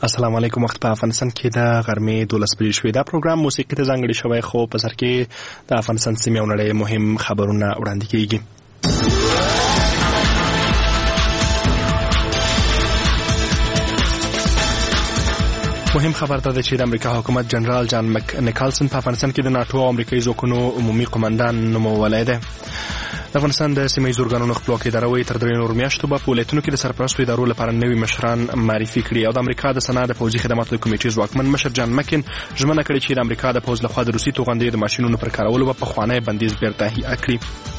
السلام علیکم. وخت په افغانستان کې د غرمې 12 بجې شوې. دا پروګرام موسیقي ته ځانګړی شوی خو په سر کې د افغانستان سیمې او نړۍ مهم خبرونه وړاندې کیږي. مهم خبر دا ده چې د امریکا حکومت جنرال جان مک نیکلسن په افغانستان کې د ناتو او امریکایي ځواکونو عمومي قومندان نومولی دی. د افغانستان د سیمه ییزو ارګانونو خپلواکي اداره تر 3 نورو میاشتو به په ولایتونو کې د سرپرستو ادارو لپاره نوي مشران معرفي کړي او د امریکا د سنا د پوځي خدماتو کمیټې ځواکمن مشر جان مکن ژمنه کړې چې د امریکا د پوځ لخوا د روسي توغندیو د ماشینونو پر کارولو به پخوانی بندیز بیرته احیا کړي.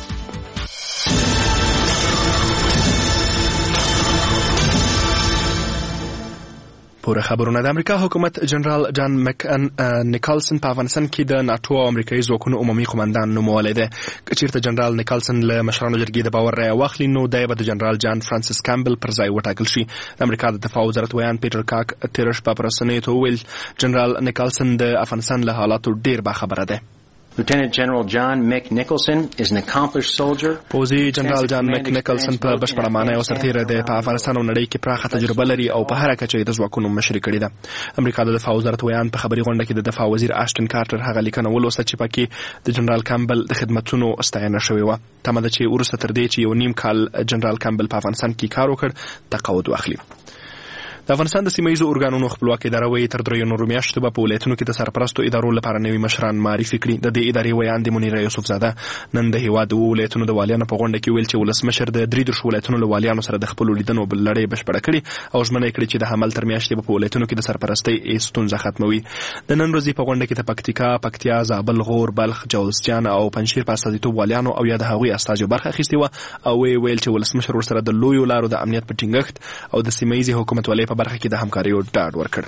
پوره خبرونه. د امریکا حکومت جنرال جان مک نیکلسن په افغانستان کې د ناتو او امریکایي ځواکونو عمومي قومندان نومولی دی. که چیرته جنرال نیکلسن له مشرانو جرګې د باور رایه واخلي نو دی به د جنرال جان فرانسیس کامبل پر ځای وټاکل شي. د امریکا د دفاع وزارت ویان پیټر کاک تېره شپه په رسنیو ته وویل جنرال نیکلسن د افغانستان له حالاتو ډېر باخبره دی. Lieutenant General John Mick Nicholson is an accomplished soldier. پوځي جنرال جان مک نیکلسن په بشپړه معنی او سرتیری دی. په افغانستان او نړۍ کې پراخه تجربه لري او په هر کچه د ځواکونو مشري کړې ده. امریکا د دفاع وزارت ویان په خبري غونډه کې د دفاع وزیر آشټن کارټر هغه لیکنه ولوسته چې پکې د جنرال کامبل د خدماتونو ستاینه شوې وه. تمه ده چې وروسته تر دې چې یو نیم کال جنرال کامبل په افغانستان کې کار وکړ تقاعد واخلي. د افغانستان د سیمه ییزو ارګانونو خپلواکي اداره تر 3 نورو میاشتو به په ولایتونو کې د سرپرستو ادارو لپاره نوي مشران معرفي کړي. د دې ادارې ویان د منیره یوسف زاده نن د هیواد د ولایتونو د والیانو په غونډه کې ویل چې ولسمشر د 3 ولایتونو له والیانو سره د خپل لیدنو بل لړۍ بشپړه کړي او ژمنه کړې چې د حمل تر میاشتې په ولایتونو کې د سرپرستۍ ستونزه ختموي. د نن ورځې په غونډه کې د پکتیکا، پکتیا، زابل، غور، بلخ، جوزجان او پنجشیر په استازیتوب والیانو او یا د هغوی استازو برخه اخیستې وه او ویل چې ولسمشر ورسره د لویو لارو د امنیت په ټینګښت او د سیمه ییزې حکومتولۍ په برخه کې د همکارۍ ډاډ ورکړ.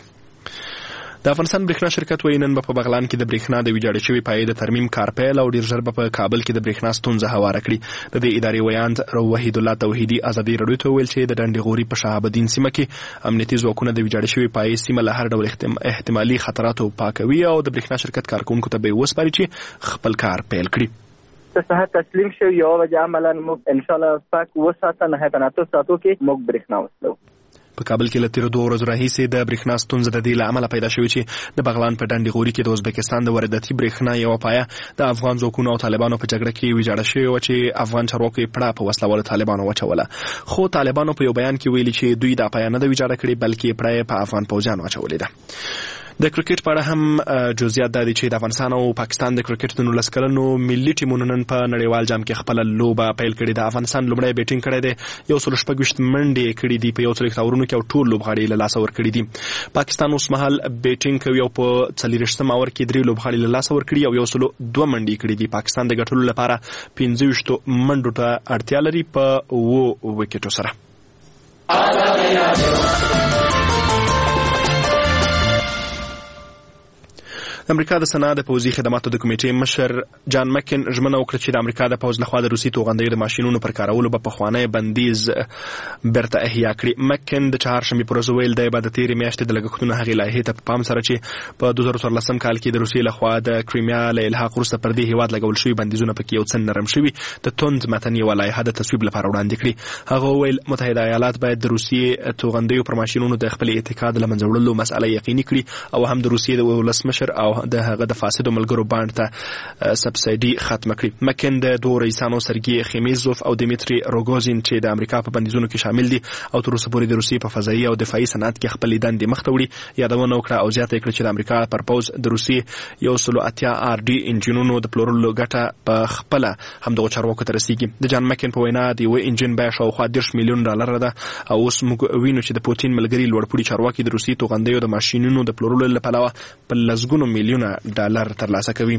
د افغانستان برېښنا شرکت وایي نن به په بغلان کې د برېښنا د ویجاړې شوې پایې د ترمیم کار پیل او ډېر ژر به په کابل کې د برېښنا ستونزه هواره کړي. د دې ادارې ویاند وحید الله توحیدي ازادي راډیو ته وویل چې د ډنډې غوري په شهاب الدین سیمه کې امنیتي ځواکونه د ویجاړې شوې پایې سیمه له هر ډول احتمالي خطراتو پاکوي او د برېښنا شرکت کارکونکو ته به وسپاري چې خپل کار پیل کړي. صحت تسلیم شو یو وجه عملا موږ ان شاء الله پاک وساته نه هتناتو ساتو کې موږ برېښنا وسلو. په کابل کې له تیرو 2 ورځو راهیسې د برېښنا ستونزه د دې له امله پیدا شوې چې د بغلان په ډنډې غوري کې د ازبکستان د وارداتي برېښنا یوه پایه د افغان ځواکونو او طالبانو په جګړه کې ویجاړه شوې وه چې افغان چارواکو یې پړه په وسله والو طالبانو واچوله. خو طالبانو په یو بیان کې ویلي چې دوی دا پایه نه ده ویجاړه کړې بلکې پړه یې په افغان پوځیانو اچولې ده. د کرکټ په اړه هم جزئیات دا دي چې د افغانستان او پاکستان د کرکټ د 19 کلنو ملي ټیمونو نن په نړیوال جام کې خپل لوبه پیل کړې ده. افغانستان لومړی بیټینګ کړی دی، 126 منډې کړې دي په 1 اورونو کې او ټول لوبغاړي له لاسه ورکړي دي. پاکستان اوس مهال بیټینګ کوي او په 40 اور کې 3 لوبغاړي له لاسه ورکړي او 102 منډې کړې دي. پاکستان د ګټلو لپاره 15 منډو ته اړتیا لري په 2 وکټو سره. د امریکا د سنا د پوځي خدماتو د کمیټې مشر جان مکن ژمنه وکړه چې د امریکا د پوځ لخوا د روسي توغندیو د ماشینونو پر کارولو به پخوانی بندیز بیرته احیا کړي. مکن د چهارشنبې پر ورځ ویل دی به د تېرې میاشتې د لګښتونو هغې لایحې ته په پام سره چې په 2014 کال کې د روسیې لخوا د کریمیا له الحاق وروسته پر دې هیواد لګول شوي بندیزونه پکې یو څه نرم شوي د توند متن یوه لایحه د تصویب لپاره وړاندې کړي. هغه وویل متحده ایالات باید د روسیې توغندیو پر ماشینونو د خپل اعتقاد له منځه وړلو مسئله یقیني کړي او هم د روسیې د ولسمشر او د هغه د فاسدو ملګرو باند ته سبسایډي ختمه کړي. مکن د 2 رئیسانو سرګي خمیزوف او دیمیتری روګوزین چې د امریکا په بندیزونو کې شامل دي او تر اوسه پورې د روسیې په فضایي او دفاعي صنعت کې خپل دندې مخ ته وړي یادونه وکړه او زیاته کړه چې د امریکا پر پوز د روسیې 180 RD انجینونو د پلورلو ګټه په خپل هم د چارواکو ته رسیږي. د جان مکن په وینا د یو انجین بیه شاوخوا $10 میلیون ده او اوس موږ وینو چې د پوتین ملګري لوړپوړي چارواکي د روسیې توغندیو د ماشینونو د پلورلو لپاره په لسګونو میلیونه ډالر ترلاسه کوي.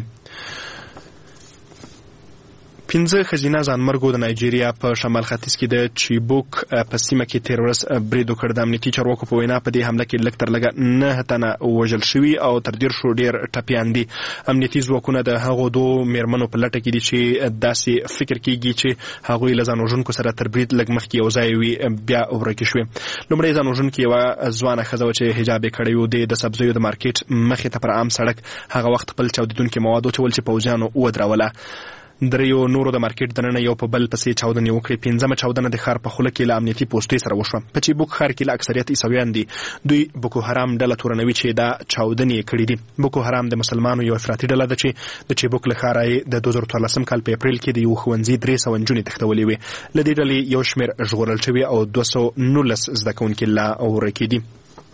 15 ښځینه ځانمرګو د نایجیریا په شمال ختیځ کې د چیبوک په سیمه کې تېره ورځ برید وکړ. د امنیتي چارواکو په وینا په دې حمله کې لږ تر لږه 9 تنه وژل شوي او تر 10 ډېر ټپیان دي. امنیتي ځواکونه د هغو 2 میرمنو په لټه کې دي چې داسې فکر کېږي چې هغوی له ځان وژونکو سره تر برید لږ مخکې یو ځای وي بیا ورکې شوې. لومړی ځان وژونکې یوه ځوانه ښځه وه چې حجاب یې کړی و د سبزیو د مارکیټ مخې ته پر عام سړک هغه وخت خپل چاودېدونکي مواد واچول چې پوځیانو ودروله. دریو نورو د مارکیټ دننه یو په بل پسې چاودنې وکړې. 5مه چاودنه د ښار په خوله کې له امنیتي پوسټې سره وشوه. په چیبوک ښار کې له اکثریت عیسویان دي. دوی بوکو حرام ډله تورنوي چې دا چاودنې کړي دي. بوکو حرام د مسلمانانو یو افراطي ډله ده چې د چیبوک له ښاره د 2014 کال په اپریل کې د یو ښوونځي 300 نجونې تښتولې وې. له دې ډلې یو شمېر ژغورل شوي او 219 زده کوونکي لا ورکې دي.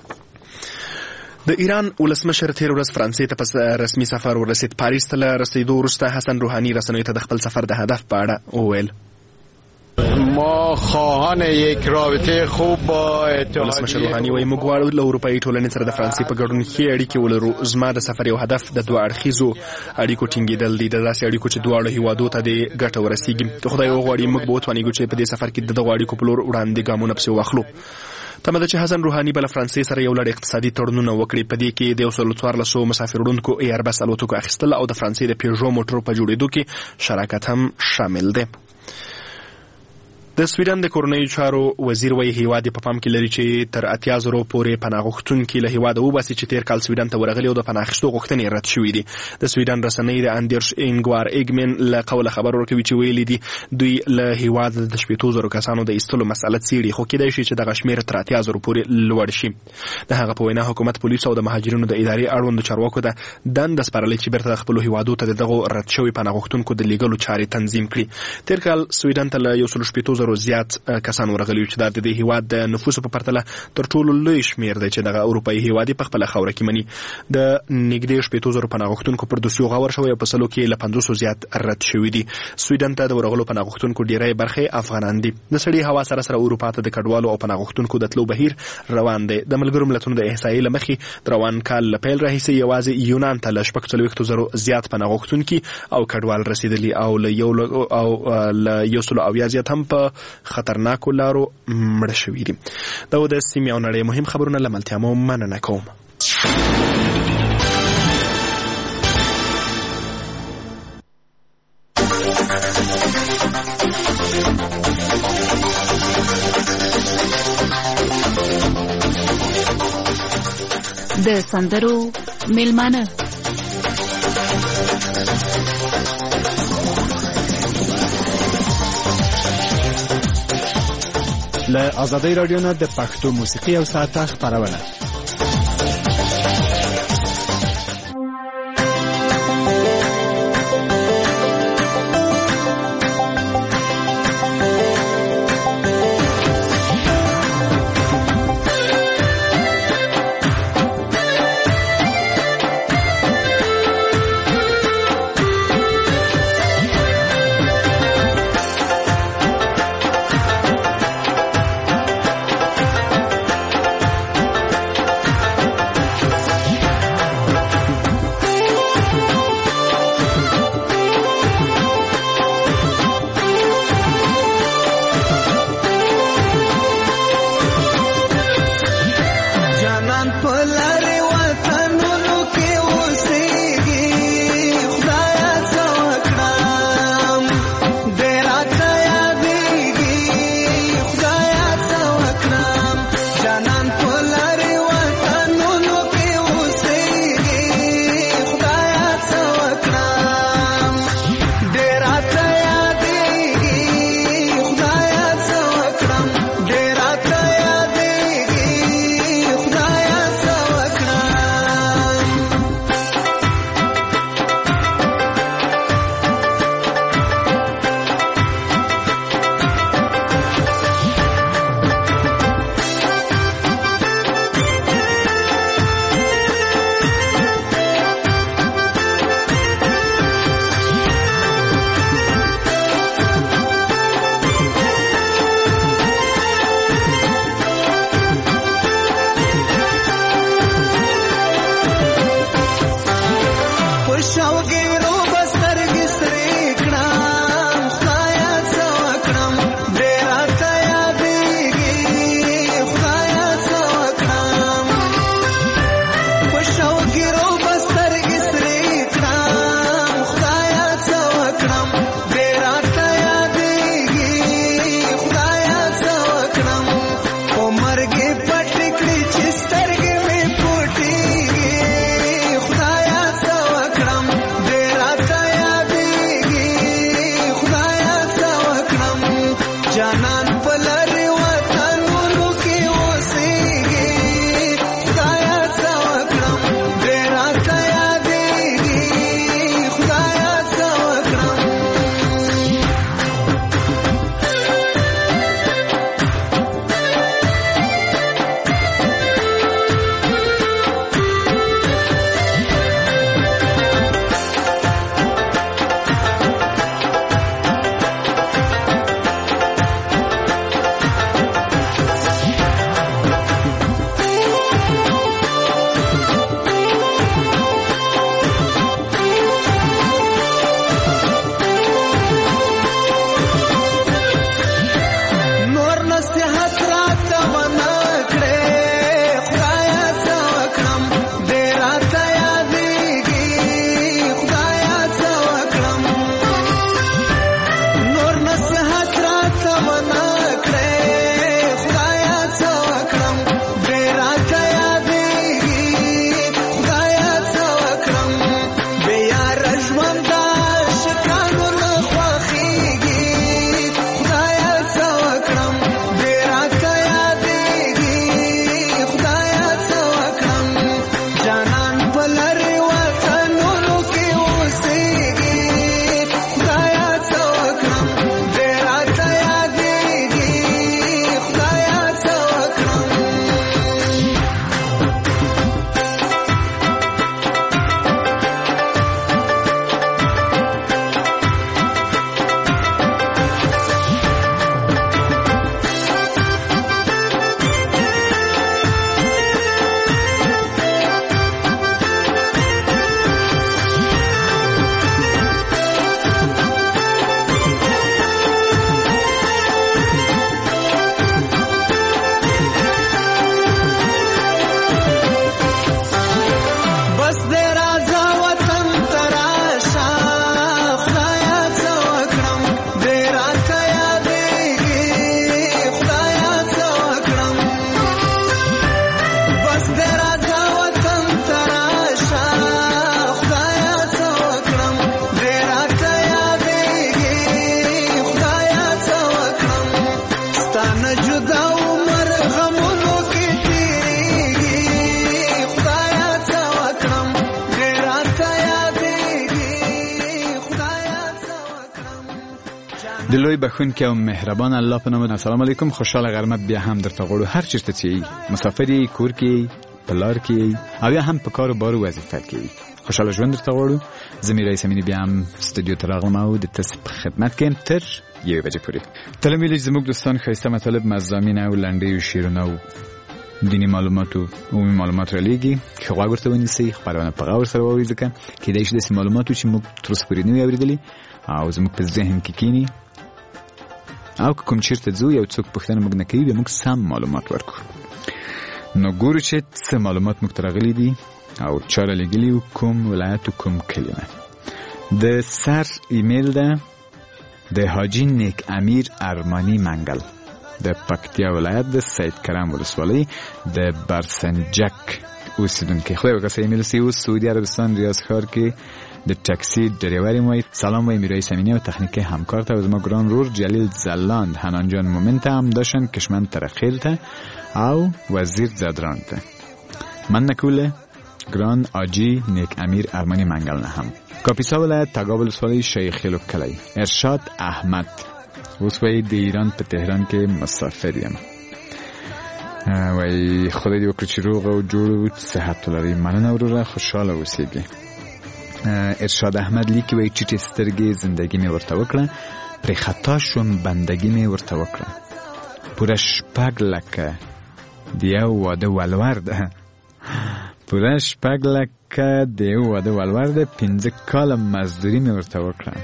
د ایران ولسمشر تیر ورځ فرانسې ته په رسمي سفر ورسید. پاریس ته له رسیدو وروسته حسن روحاني رسنیو ته د خپل سفر د هدف په اړه وویل. ما خواهان یک رابطه خوب با ولسمشر روحاني وایي موږ غواړو له اروپایي ټولنې سره د فرانسې په ګډون ښې اړیکې ولرو. زما د سفر یو هدف د دوه اړخیزو اړیکو ټینګېدل دي، د داسې اړیکو چې دواړو هیوادو ته د ګټه ورسیږي. که خدای وغواړي موږ به وتوانیږو چې په دې سفر کې د دغو اړیکو په لور وړاندې ګامونه پسې واخلو. تمه ده چې حسن روحاني به له فرانسې سره یو لړ اقتصادي تړونونه وکړي. په دې کې د 114 مسافروړونکو ایربس الوتکو اخیستل او د فرانسې د پیژو موټرو په جوړېدو کې شراکت هم شامل دی. د سویډن د کورنیو چارو وزیر وایي هیواد په پام کې لري چې تر 80,000 پورې پناه غوښتونکي له هیواده وباسي چې تیر کال سویډن ته ورغلي او د پناه اخیستو غوښتنې رد شوې دي. د سویډن رسنۍ د اندرش انګوار ایګمن له قوله خبر ورکوي چې ویلي دي دوی له هیواده د 80,000 کسانو د ایستلو مسأله څیړي، خو کېدای شي چې دغه شمېر تر 80,000 پورې لوړ شي. د هغه په وینا حکومت پولیسو او د مهاجرینو د ادارې اړوندو چارواکو ته دنده سپارلې چې بیرته خپلو هیوادو ته دغه رد شوي پناه غوښتونکو د لیږلو چارې تنظیم کړي. تیر کال سویډن ته له 180,000 زیات کسان ورغلي چې د دې هیواد د نفوسو په پرتله تر ټولو لوی شمېر دی چې دغه اروپایي هیواد په خپله خاوره کې مني. د نږدې 80,000 پناه غوښتونکو پر دوسیو غور شوی او په سلو کې له 500 زیات رد شوي دي. سویډن ته د ورغلو پناه غوښتونکو ډیری برخې افغانان دي. د سړې هوا سره سره اروپا ته د کډوالو او پناه غوښتونکو د تلو بهیر روان دی. د ملګرو ملتونو د احصایې له مخې د روان کال له پیل راهیسې یوازې یونان ته له 40,000 زیات پناه غوښتونکي او کډوال رسیدلي او له 100 زیات هم په خطرناکو لارو مړه شوي دي. دا د سیمې او نړۍ مهم خبرونه له ملتیا مو مننه کوم. د سندرو میلمانه له آزادۍ رادیو نه د پښتو موسیقي او ساعته خپرونه. دلوی بخون او مهربان الله په نوم. السلام علیکم، خوشاله غرمت بیا هم در تغوړو هر چیرته چې مسافری کور کې پلار کې او یا هم په کار او بار وظیفه کې خوشاله ژوند در تغوړو. زمي رئیس امینی بیا هم استودیو ته راغلم او د تاسو په خدمت کې تر 1 بجې پورې. تلمیل زموږ دوستان خسته مطالب مزامین او لنډي او شیرونه او دینی معلومات او عمومي معلومات را لېږي چې غوږ ورته ونیسئ، خبرونه په غور سره واورئ، ځکه کېدای شي داسې معلومات چې موږ تر اوسه پورې نه وي اورېدلي او زموږ په ذهن کې کېني او کوم چیرته ځو یو څوک پوښتنه موږ نه کوي، بیا موږ سم معلومات ورکړو. نو ګورو چې څه معلومات موږ ته راغلي دي او چا را لېږلي او کوم ولایت او کوم کلي نه. د سر ایمیل ده د حاجي نیک امیر ارمانی منګل د پکتیا ولایت د سید کرم ولسوالۍ د برسنجک اوسیدونکي. خدای وکړه ایمیل سی اوس سعودي عربستان ریاض ښار کې د ټاکسي ډریوري وای. سلام وای میرایس امینی او تخنیکی همکار ته و زما ګران رور جلیل زلاند حنان جان مومنت هم داشتن کشمن ترخیل ته او وزیر زدران ته من نکوله ګران آجی نیک امیر ارمانی منګل نه هم کاپیسا ولایت تګاب ولسوالۍ شیخ الو کلی ارشاد احمد اوس وای د ایران په تهران کې مسافر یم. وای خدای دې وکړي چې روغ او جوړ صحت ولري. مننه وروره، خوشاله اوسئ. ارشاد احمد لیکي وای چې سترګې زندگی مې ورته وکړه، پرې خطا شوم بندگی مې ورته وکړه، پوره شپږ لکه د یو واده ولور ده، پوره شپږ لکه د یو واده ولور ده، 15 کاله مزدوري مې ورته وکړه.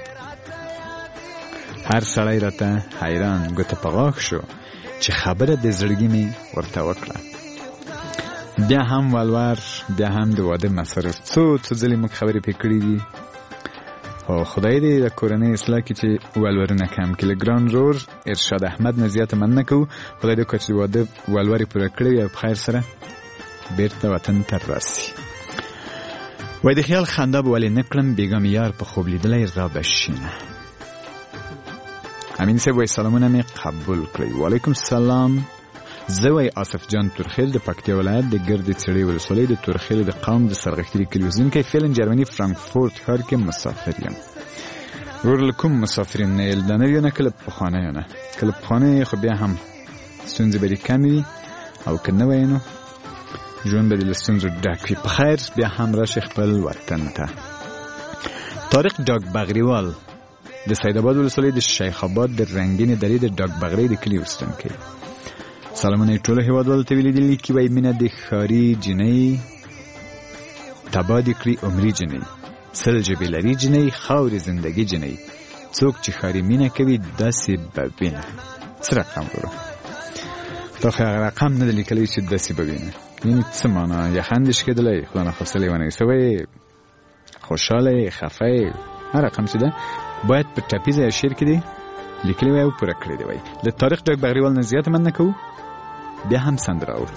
هر سړی راته حیران ګوته په غاښ شو چې خبره د زړګي مې ورته وکړه. بیا هم ولور، بیا هم د واده مسره څو ځلې موږ خبرې پې کړې دي او خدای دې د کورنۍ اصلاح کړي چې ولورونه کم کړي. له ګران رور ارشاد احمد نه زیاته مننه کوو. خدای دې وکړي چې د واده ولورې پوره کړي او په خیر سره بیرته وطن ته راسي. وای د خیال خندا به ولې نه کړم، بیګا مې یار په خوب لیدلی را بشینه. امین صاحب وای سلامونه مې قبول کړئ. وعلیکم السلام. زه وای آصف جان تورخیل د پکتیا ولایت د ګرد څړې ولسوالۍ د تورخیل د قوم د سرغښتري کلي اوسیدونکی، فعلا جرمني فرانکفورت ښار کې مسافر یم. ورور له کوم مسافرین نه یل، د نویو نه کله پخوانیو نه. کله پخوانی خو بیا هم ستونزې به دې کمې وي او که نوی نو ژوند به دې له ستونزو ډک وي. په خیر بیا هم راشئ خپل وطن ته. طارق ډاک بغریوال د سیدآباد ولسوالۍ د شیخ آباد د رنګین درې د ډاک بغرۍ د کلي اوسیدونکی. سلامونه ټولو هیوادوالو ته ویلي کې وای مینه د ښاري جنۍ تبا دې کړي عمري جنۍ، سل ژبې لري جنۍ، خاورې زندګي جنۍ، څوک چې ښاري مینه کوي داسې به وینه. څه رقم ورو تا خو هغه رقم نه لیکلی چې داسې ببینه. یعنی څه معنا؟ یا خندش کېدلی، خدا نخواسته لیوانه سوی، خوشحاله، خفه، هر رقم چې ده باید په ټپیزه یا شعر کې دی لیکلی وای او پوره کړی دی وای. له تاریخ ډک بغریوال نه زیات من نکوو، بیا هم سندره اورو.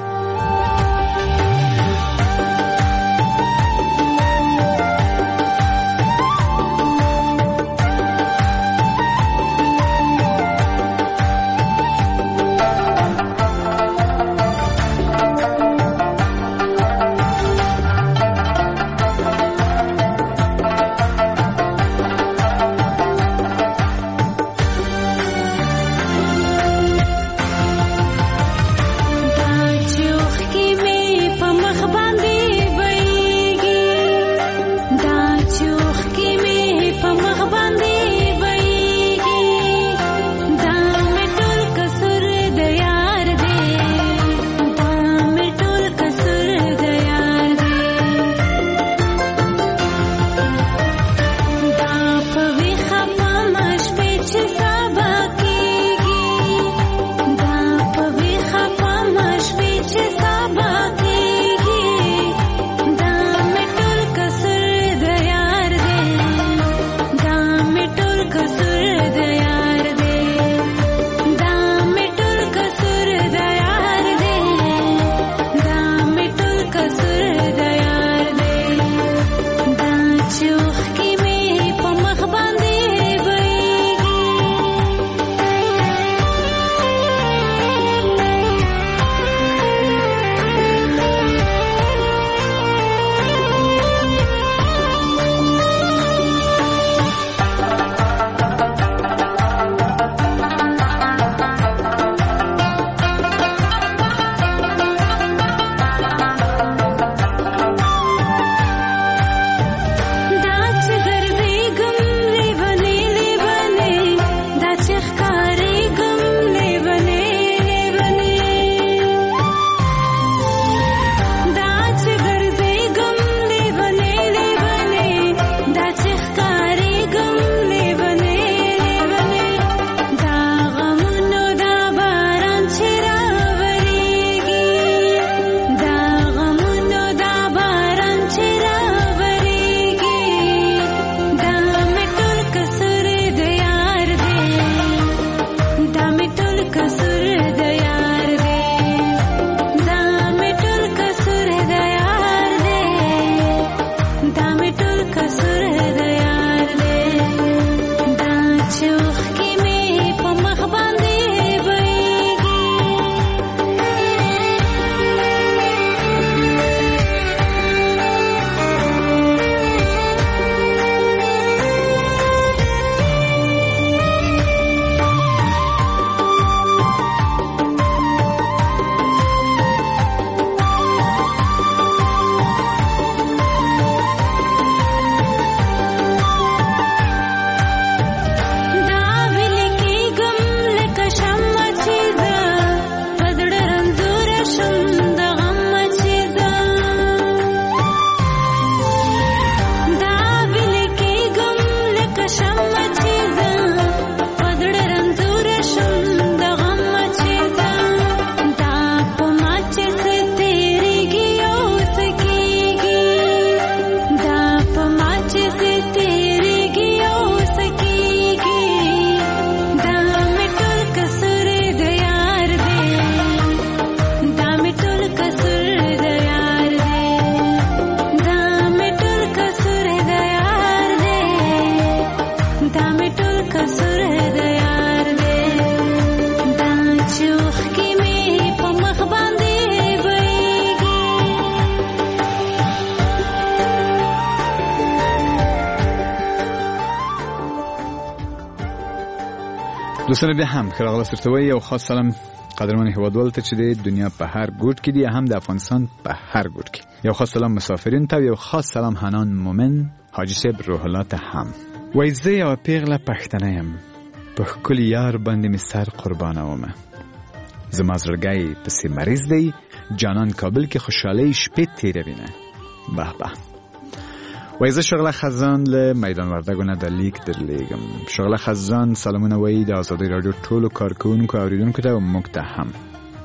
دوستان بیا هم خیر اغلا سرتوی یو خاص سلام قدرمان هیوادوال ته چې د دنیا په هر ګوټ کې دی، هم د افغانستان په هر ګوټ کې. یو خاص سلام مسافرین ته، یو خاص سلام حنان مومن حاجی صاحب روح الله ته هم. وای زه یو پیغله پښتنه یم، په ښکلي یار باندې مې سر قربانومه. زما زړګی پسې مریض دی، جانان کابل کې خوشحالۍ شپې تېروینه. به به. وای زه شغله خزان له میدان وردګو نه د لیک درلیږم. شغله خزان سلامونه وایي د آزادۍ راډیو ټولو کارکوونکو اوریدونکو ته او موږ ته هم.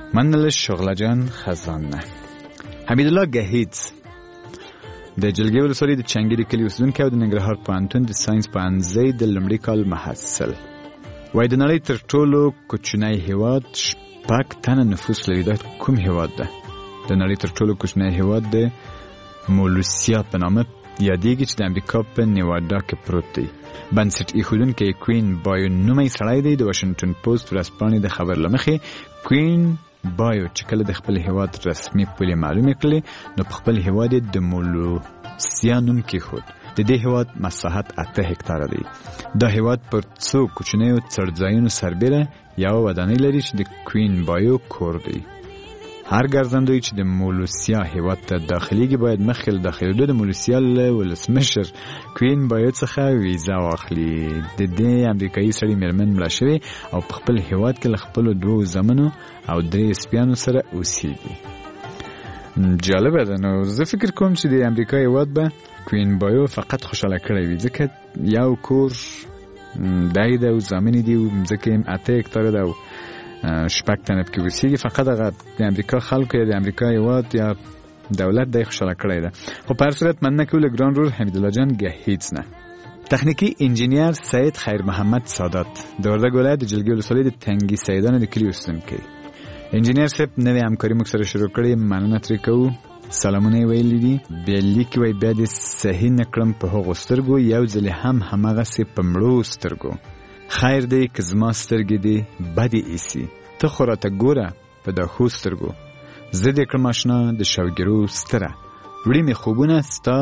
منل شغله جان خزانه. حمیدالله گهیز د جلګې ولسوالۍ د چنګیري کلي اوسیدونکی او د ننګرهار پوهنتون د ساینس پوهنځۍ د لومړي کال محصل. وایي د نړۍ تر ټولو کوچنی هیواد 6 تنه نفوس لري. دا کوم هیواد ده؟ د نړۍ تر ټولو کوچنی هیواد د مولوسیا په نامه یادېږي چې د امریکا په نیواډا کې پروت دی. بنسټ ایښودونکی کوین بایو نومی سړی دی. د واشنګټن پوسټ ورځپاڼې د خبر له مخې کوین بایو چې کله د خپل هیواد رسمي پولې معلومې کړلې نو په خپل هیواد د مولوسیا نوم کېښود. د دې هیواد مساحت 8 هکتاره دی. دا هیواد پر څو کوچنیو څړځایونو سربیره یوه ودانۍ لري چې د کوین بایو کور دی. هر ګرځندوی چې د مولوسیا هیواد ته داخليږي باید مخکې له داخلېدو د مولوسیا له ولسمشر کوین بایو څخه ویزا واخلي. د دې امریکایي سړي میرمن مړه شوې او په خپل هیواد کې له خپلو 2 زامنو او 3 سپیانو سره اوسېږي. جالبه ده. نو زه فکر کوم چې د امریکا هیواد به کوین بایو فقط خوشحاله کړی وي ځکه یو کور دای ده او زامنې دي او ځکه یې 8 هکتاره ده او 6 تنه پکې اوسېږي. فقط هغه د امریکا خلکو یا د امریکا هیواد یا دولت دی خوشحاله کړی ده. خو په هر صورت مننه کوو له ګران رول حمیدالله جان گهیز نه. تخنیکی انجینیر سید خیر محمد سادات د وردګ ولایت د جلګې ولسوالۍ د تنګي سیدانو د کلي اوسیدونکی. انجینیر صاحب نوې همکاري موږ سره شروع کړې، مننه ترې کوو. سلامونه یې ویلي دي. بیا لیکي وایي بیا دې صحیح نه کړم په هغو سترګو، یو ځلې هم همغسې په مړو سترګو. خیر دی که زما سترګې دې بدې ایسي، ته خو راته ګوره په دا ښو سترګو. زه دې کړم اشنا د شوګیرو ستره، وړي مې خوبونه ستا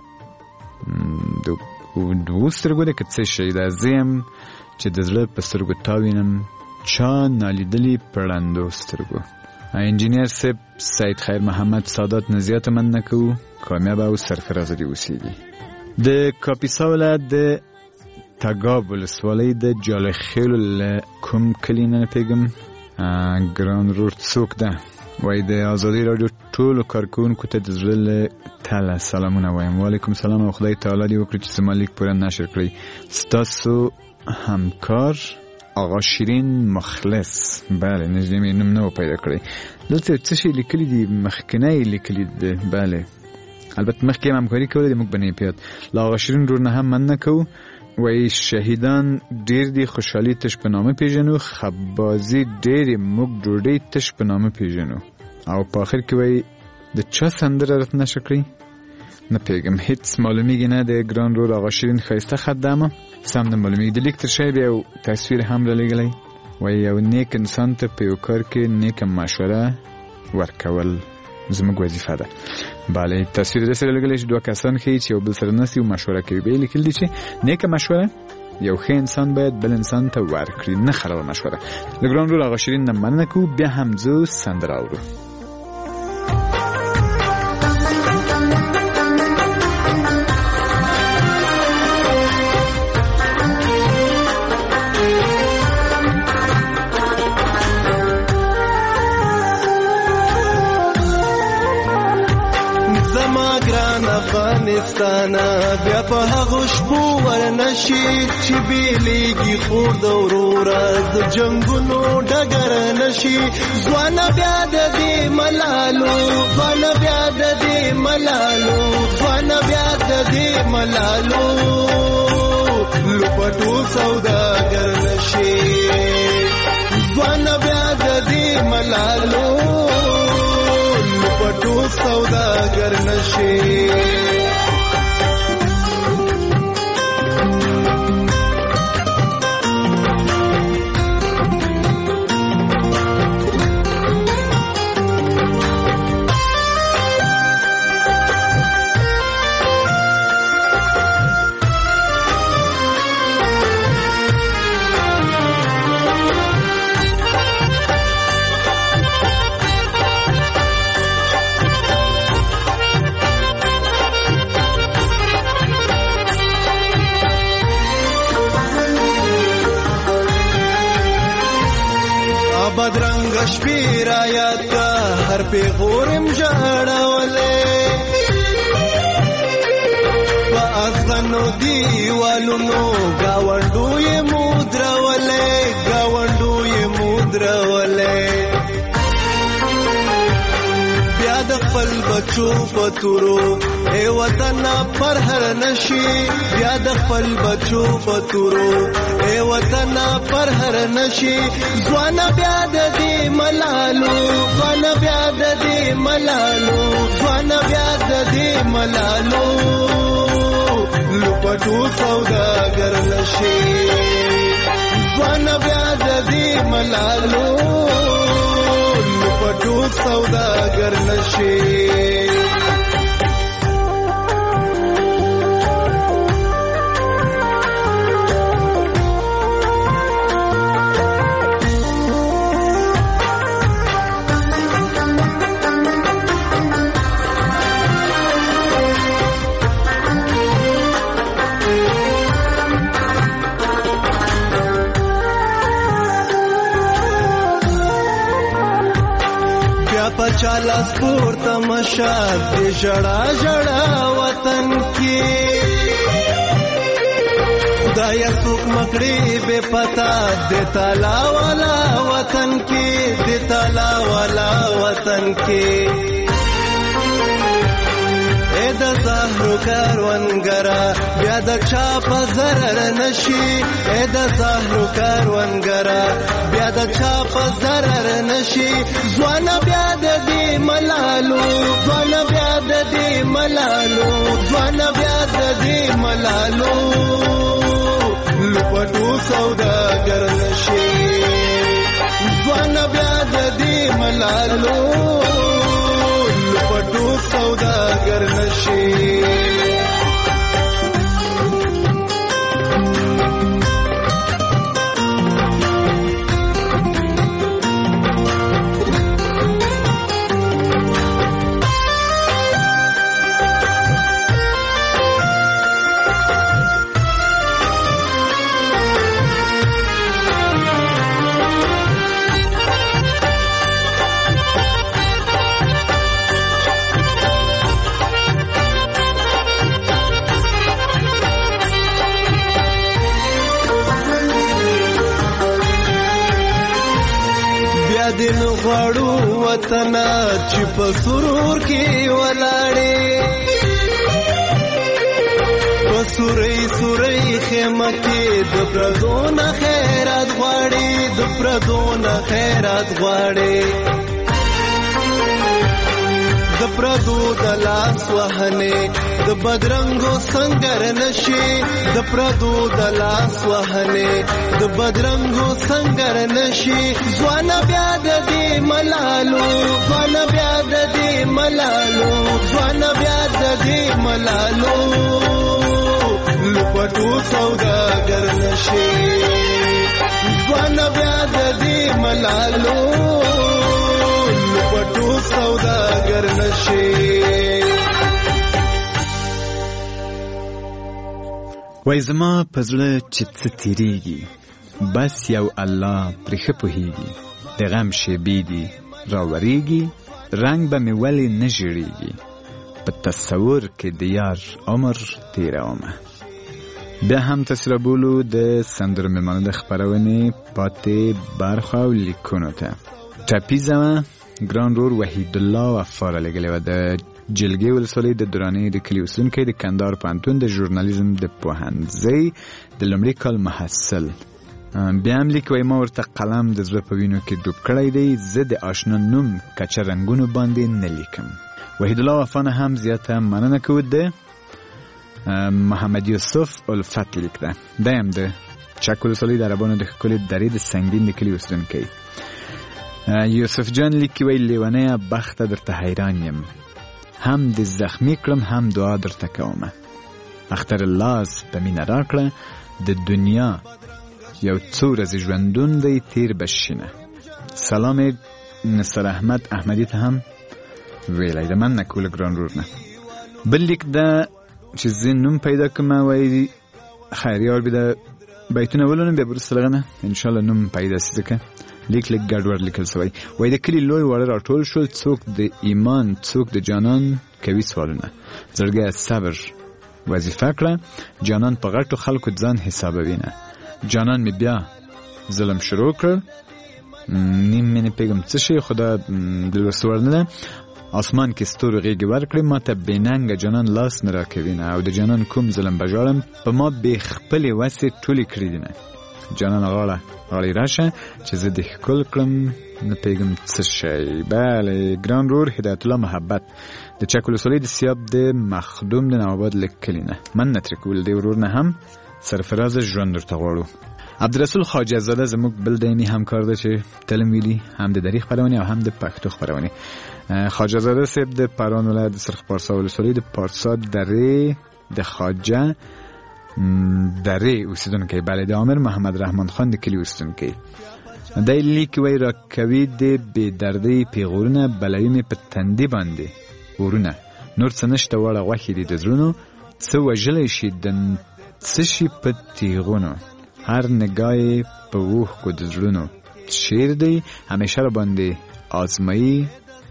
د 2 سترګو دی که څه شی ده. زه یم چې د زړه په سترګو تا وینم چا نالیدلي په ړندو سترګو. انجینیر صاحب سید خیر محمد سادات نه زیاته مننه کوو. کامیاب او سرفراز دې اوسېږي. د کاپیسا ولایت د تګاب ولسوالۍ د جالخیلو له کوم کلي نه پوهېږم ګران رور څوک ده. وایي د ازادي راډیو ټولو کارکوونکو ته د زړه له تله سلامونه وایم. وعلیکم سلام او خدای تعالی دې وکړي چې زما لیک پوره نشر کړئ. ستاسو همکار آقا شیرین مخلص. بله نږدې مې نوم نه و پیدا کړی. دلته څه شی لیکلي دي؟ مخکنی لیکلي دي. بله البته مخکې هم همکاري کوله دي، موږ به نه یې پیاد. له آقا شیرین رور نه هم مننه کوو. وایي شهیدان ډېر دي، خوشحالي تش په نامه پیژنو، خبازي ډېرې، موږ ډوډۍ تش په نامه پیژنو. او په آخر کې وایي د چا سندره راته نشه کړئ؟ نه پیږم، هیڅ معلومیږي نه. د ګران رور آقا شیرین ښایسته خط ده، اما سم نه معلومیږي. د لیک تر شا بیا یو تصویر هم رالیږلی. وایي یو نیک انسان ته په یو کار کې نیکه مشوره ورکول زموږ وظیفه ده. بله تصویر داسې رالیږلی چې 2 کسان ښیي چې یو بل سره ناست او مشوره کوي. بیا یې لیکلي دي چې نیکه مشوره یو ښه انسان باید بل انسان ته ورکړي، نه خرابه مشوره. د ګران رور آقا شیرین نه مننه کوو. بیا هم ځو سندره اورو. افغانستانا بیا په هغو شپو ورنشي چې بیلیږي خور د وروره د جنګونو ډګر نشي. ځوانه بیا د دې ملالو، ځوانه بیا د دې ملالو، ځوانه بیا د دې ملالو لپټو سوداګر نشي. ځوانه بیا د دې ملالو لپټو سوداګر نشي. بدرنګ شپې را یاد کا هر پیغورم ژړولې په افغانو دیوالونو گاونډو یې مودرولې، گاونډو یې مودرولې. د خپل بچو پتورو اے وطن پر هر نشي بیا د خپل بچو پتورو اے وطن پر هر نشي ځوان بیا د دې ملالو ځوان بیا د دې ملالو ځوان بیا د دې ملالو لپټو سوداګر نشي ځوان بیا د دې ملالو لپټو سوداګر نشي پچالا سپور تماشا دې جړا جړا وطن کې خدایا څوک مکړي بے پتا دې تالا والا وطن کې دې تالا والا وطن کې اے د زهرو کاروانګرا بیا د چا په ضرر نشي اے د زهرو کاروانګرا بیا د چا په ضرر نشي ځوان بیا د دې ملالو ځوان بیا د دې ملالو ځوان بیا د دې ملالو لپټو سوداګر نشي ځوان بیا د دې ملالو لپټو سوداګر نشي دین غواړو وطن چې په سرور کې ولاړې په سورې سورې خیمه کې د پردو نه خیرات غواړي د پردو نه خیرات غواړي د پردو د لاس وهنې د بدرنګو سنگر نشي د پردو د لاس وهنې د بدرنګو سنگر نشي ځوان بیا د دې ملالو ځوان بیا د دې ملالو ځوان بیا د دې ملالو لپټو سوداګر نشي ځوان بیا د دې ملالو لپټو سوداګر نشي وای زما په زړه چې څه تیریږي بس یو الله پرې ښه پوهیږي د غم شیبې دي راوریږي رنګ به مې ولې نه ژړیږي په تصور کې د یار عمر تیرومه بیا هم تاسو را بولو د سندرو مېلمانه د خپرونې پاتې برخه او لیکونو ته ټپي زمه ګران رور وحید الله وفا را لګلې وه د جلګې ولسوالۍ د درانۍ د کلي اوسېدونکی د کندهار پوهنتون د ژورنالیزم د پوهنځۍ د لومړي کال محصل بیا هم لیکي وایي ما ورته قلم د زړه په وینو کې ډوب کړی دی زه د آشنا نوم کچه رنګونو باندې نه لیکم وحید الله وفا نه هم زیاته مننه کوو د محمد یوسف الفت لیک ده دا هم د چک ولسوالۍ د عربانو د ښکلې درې د سنګین د کلي اوسېدونکی یوسف جان لیکي وایي لیونیه بخته درته حیران یم هم د زخمی کړم هم دعا درته کومه اختر لاس په مینه راکړه د دنیا یو څو ورځې ژوندون دی تیر بشینه سلام نصر احمد احمدی ته هم ویلی د من نکول ګران رور نه بل لیک ده چې زه نوم پیدا کړم وایي خیر یار بده بیتونه ولولم بیا وروسته لغه نه انشاءالله نوم پیدا سي ځکه لیک ګډوډ لیکل سوی وایي د کلي لوی واړه راټول شول څوک د ایمان څوک د جانان کوي سوالونه زړګی صبر وظیفه کړه جانان په غټو خلکو ځان حسابوي نه جانان می بیا ظلم شروع کړ نیم مې نه پیغام څه شي خدا د لوستور نه اسمان کې ستورو غېږې ورکړې ما ته بېننګه جانان لاس نه راکوینه او د جانان کوم ظلم به ژاړم په ما بې خپلې وسې ټولې کړي دینه جانان غاړې راشه چې زه دې ښکل کړم نه پوهېږم څه شی. بله ګران رور هدایت الله محبت د چک ولسوالۍ د سیاب د مخدوم د نواباد له کلي نه مننه ترې کول دې ورور نه هم سرفراز ژوند درته غواړو. عبدالرسول خواجه زاده زموږ بل دایمي همکار ده چې تل ویلي هم د دری خپرونې او هم د پښتو خپرونې. خواجه زاده صاحب د پروان ولایت د سرخ پارسا ولسوالۍ د پارسا درې د خواجه درې اوسیدونکی بله د عامر محمد رحمان خان د کلي اوسیدونکی. د لیک وی را کوي د بې دردۍ پیغورونه بلوي مې په تندي باندې ورونه نور څه نشته واړه غوښې دي د زړونو څه وژلی شي د څه شي په تیغونو هر نگاه په اوښکو د زړونو شعر دی همیشه را باندې آزمایي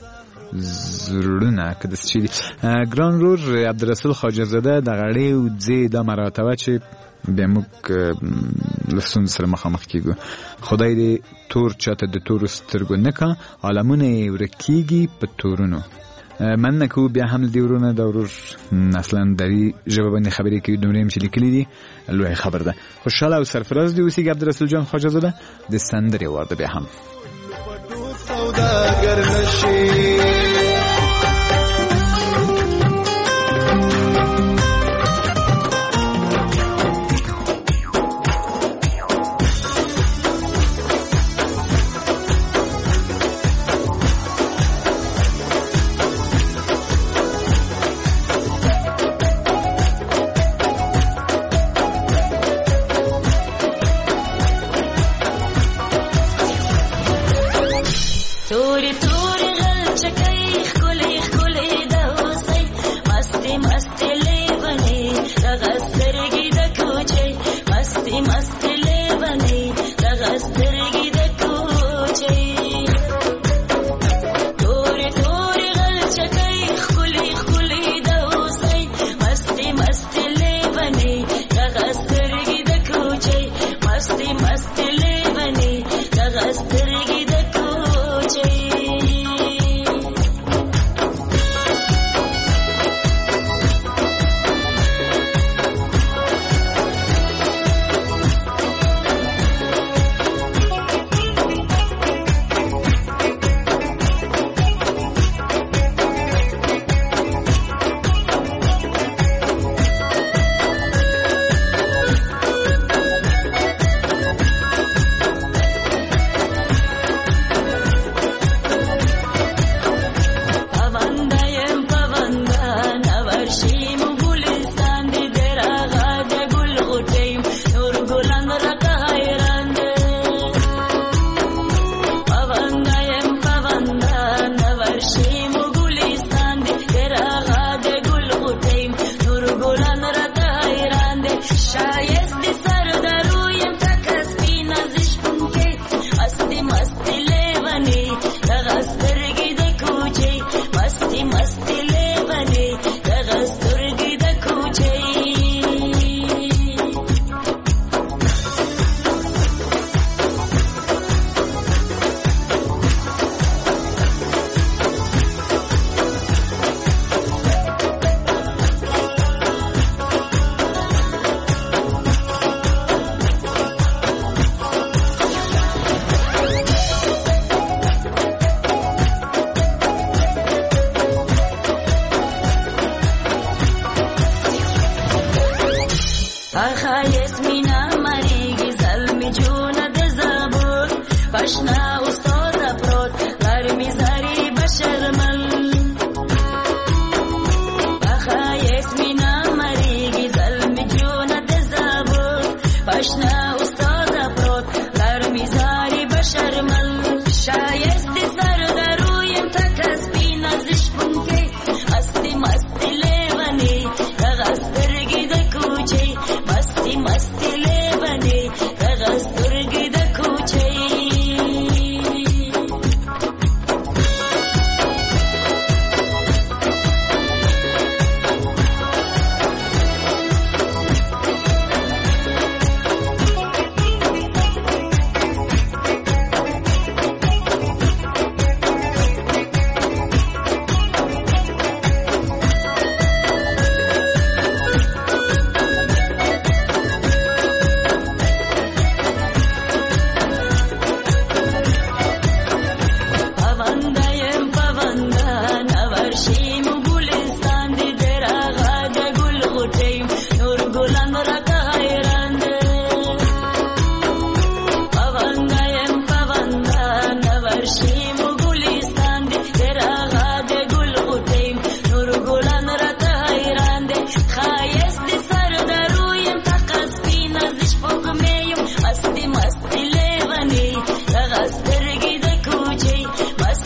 زړونه که داسې شي دي. ګران رور عبدالرسول خواجه زاده د غړې او ځې دا مراتبه چې بیا موږ له ستونزو سره مخامخ کېږو. خدای دې تور چاته د تورو سترګو نه کا عالمونه یې ورکېږي په تورونو. مننه کوو بیا هم دې ورونه د ورور اصلا دري ژبه باندې خبرې کوي دومره هم چې لیکلي دي لوی خبر ده. خوشحاله او سرفراز دې اوسېږي عبدالرسول جان خواجه زاده د سندرې وارده بیا هم سوداګر نشي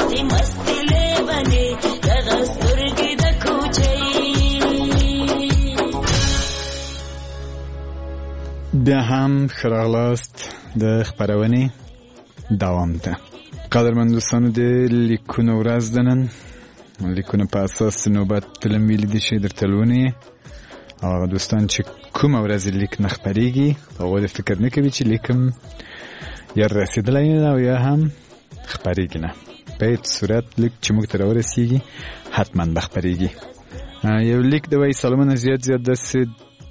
بیا هم خراغلاست د خبرونې دوام ده. قدرمن دوستانو د لیکونو ورځ ده نن. لیکونه په اساس نوبت فلم ویلی دي چې در تلونې او هغه دوستان چې کومه ورځ لیک نه خپریږي هغه د فکر نه کوي چې لیکم یا رسیدلی نه او یا هم خپریږي نه. په هیڅ صورت لیک چې موږ ته راورسیږي حتما به خپریږي. یو لیک د وایي سلامونه زیات داسې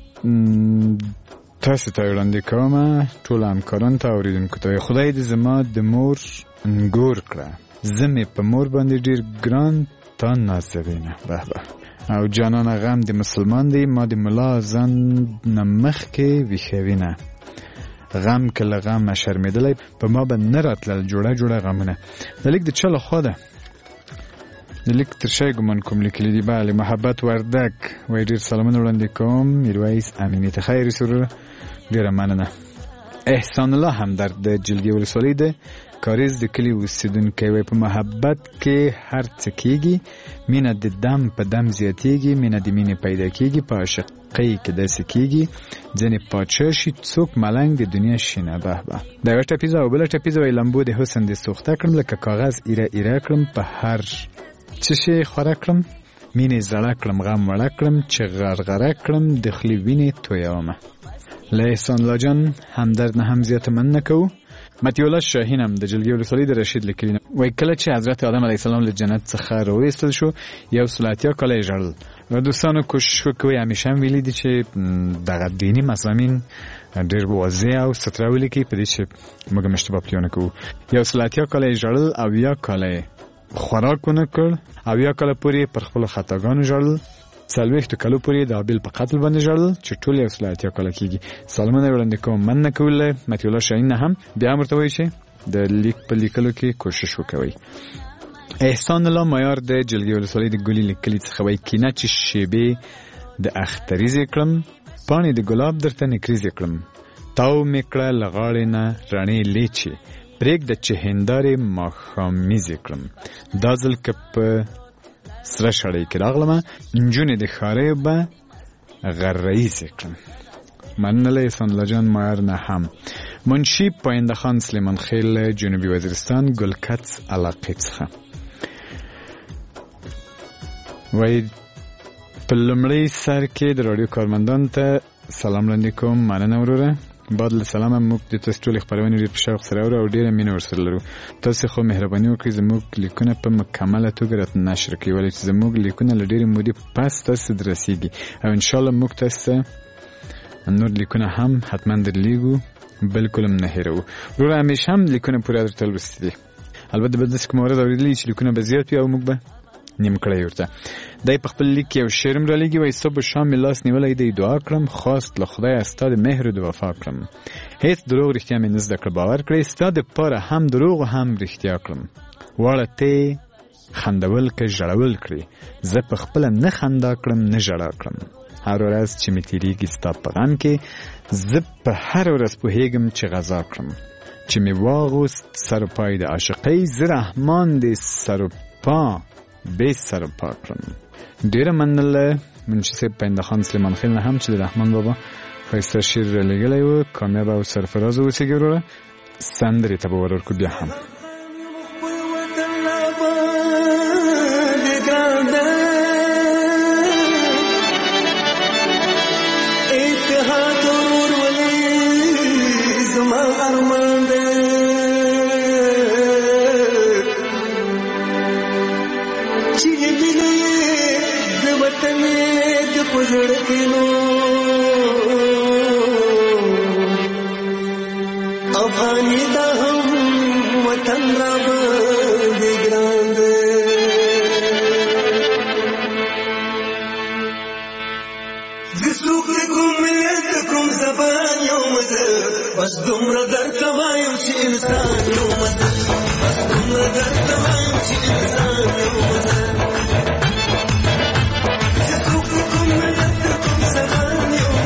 تاسو ته وړاندې کوم ټول همکارانو ته اورېدونکو ته. خدای دې زما د مور انګور کړه، زه مې په مور باندې ډېر ګران تا نازوینه. به به او جانانه غم د مسلمان دی، ما د ملا اذان نه مخکې ویښوینه. غم که له غمه شرمېدلی په ما به نه راتلل جوړه جوړه غمونه. د لیک د چا لخوا ده؟ د لیک تر شی ګمان کوم لیکلی دي. بله محبت وردک وایي ډېر سلامونه وړاندې کوم میرویس امیني ته. خیر سرور ډېره مننه. احسان الله همدرد د جلگې ولسوالۍ د کاریز د کلي اوسېدونکی وایي په محبت کې هر څه کېږي، مینه د دم په دم زیاتېږي، مینه د مینې پیدا کېږي، په عاشقۍ کې داسې کېږي ځینې پاچا شي څوک ملنګ د دنیا شینه. به به د یوه ټپیزه او بله ټپیزه وایي لمبو د حسن د سوخته کړم لکه کاغذ ایره ایره کړم، په هر څه شي خوره کړم، مینې زړه کړم غم وړه کړم، چې غرغره کړم د خولې وینې تویومه. له احسان الله جان همدرد نه هم زیاته مننه کوو. مطیع الله شاهین هم د جلگې ولسوالۍ د رشید لیکلي وایي کله چې حضرت آدم علیه السلام له جنت څخه راوایستل شو 180 کاله یې ژړل. دوستانو کوشش وکوئ، همیشه هم ویلي دي چې دغه دیني مضامین ډېر واضح او ستره ولیکئ په دې چې موږ هم اشتباه پرې ونه کوو. 180 کاله یې ژړل، 80 کاله یې خوراک ونه کړ، 80 کاله پورې پر خپلو خطاګانو ژړل، 40 کالو پورې د هابیل په قتل باندې ژړل چې ټول 180 کاله کېږي. سلامونه وړاندې کوم، مننه کول مطیع الله شاهین هم بیا هم ورته وایي چې د لیک په لیکلو کې کوشش وکوئ. احسان الله مایار د جلگې ولسوالۍ د ګلي لیکلي څخه وایي کینه چې شیبې د اختریزې کړم، پاڼې د ګلاب درته نکریزې کړم، تاو مې کړه له غاړې نه رڼې لیچې، پرېږده چې هندارې ماښامیزې کړم، دا ځل که په سره شړۍ کې راغلمه نجونې د ښاریو به غرایزې کړم. مننه له احسان الله جان مایار نه هم. منشي پاینده خان سلیمان خیل جنوبي وزیرستان ګلکڅ علاقې څخه وایي په لومړي سر کې د راډیو کارمندانو ته سلام وړاندې کوم. مننه وروره. بعد له سلامه موږ د تاسو ټولې خپرونې ډېر په شوق سره اورو او ډېره مینه ورسره لرو. تاسو خو مهرباني وکړئ زموږ لیکونه په مکمله توګه راته نشر کړئ، ولې چې زموږ لیکونه له ډېرې مودې پس تاسو ته رسیږي او انشاءالله موږ تاسو نور لیکونه هم حتما درلیږو، بلکل هم نه هېروو. وروره همیشه هم لیکونه پوره درته ورسېدي. البته به داسې کومه ورځ اورېدلي چې لیکونه به زیات وي او موږ به نیم کړی ورته. دی په خپل لیک کې یو شعر هم رالیږي وایي صبح شام مې لاس نیولی دی دعا کړم، خواست له خدایه ستا د مهر د وفا کړم، هېڅ دروغ رښتیا مې نه زده کړ باور کړئ، ستا دپاره هم دروغ هم رښتیا کړم، واړه ته خندول که ژړول کړې، زه په خپله نه خندا کړم نه ژړا کړم، هر ورځ چې مې تېرېږي ستا په غم کې، زه په هر ورځ پوهېږم چې غذا کړم، چې مې واغوست سر و پای د عاشقۍ، زه رحمان دې سر و پا بې سر و پا کړم. ډېره مننه منشي صاحب پاینده خان سلیمان خیل نه هم چې د رحمان بابا ښایسته شعر رالیږلی و. کامیابه او سرفرازه اوسېږي وروره. سندرې ته به ور ورکړو بیا هم. افغانی دا هم وطن را باندې ګران دی، زه څوک د کوم ملت د کوم زبان یم زه، بس دومره درته وایم چې انسان یم زه، بس دومره درته وایم چې انسان یم زه، زه څوک د کوم ملت د کوم زبان یم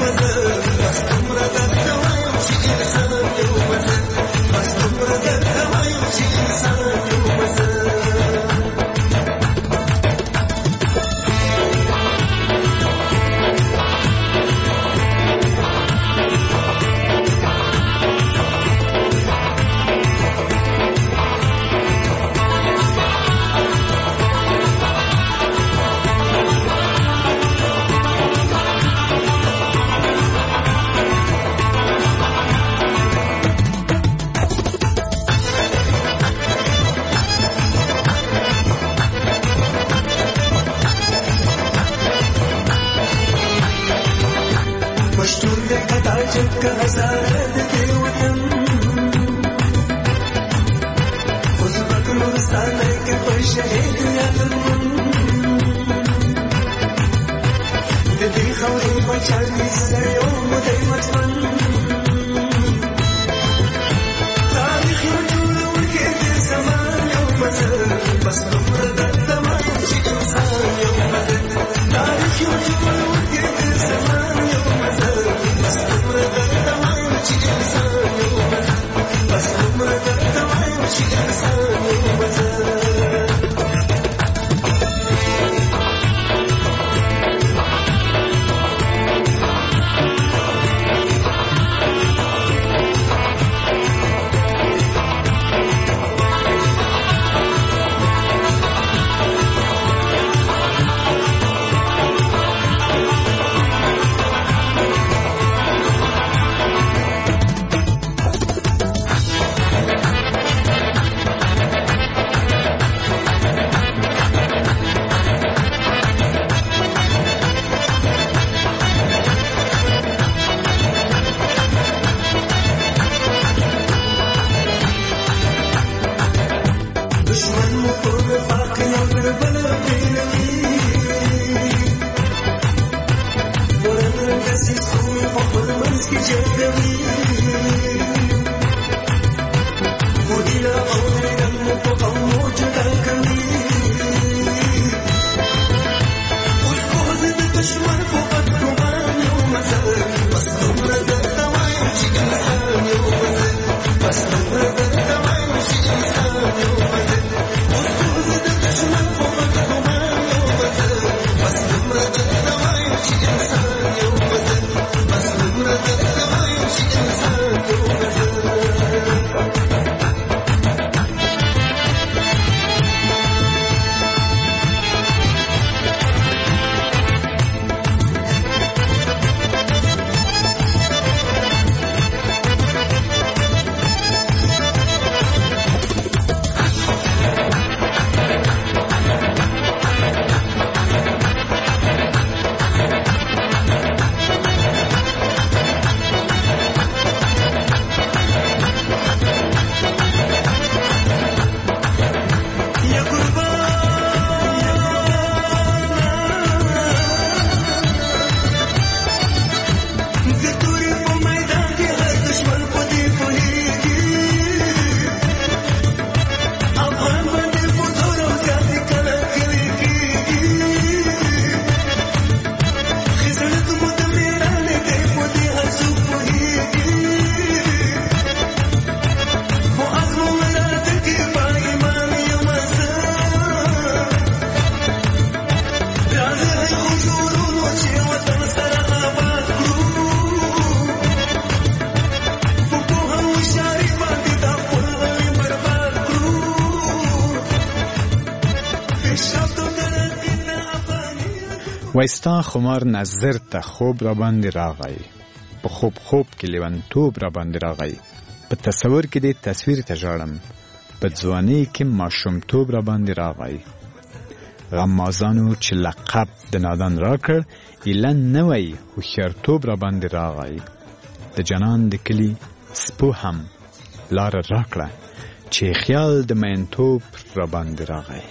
وایستا خمار نظر ته خوب را باندې راغی په خوب کې لیونتوب را باندې راغی په تصور کې د تصویر ته ژاړم په ځوانۍ کې ماشومتوب را باندې راغی غمازانو چې لقب د نادان را کړ ایله نوی هوښیارتوب را باندې راغی د جانان د کلي سپو هم لاره راکړه چې خیال د مینتوب را باندې راغی.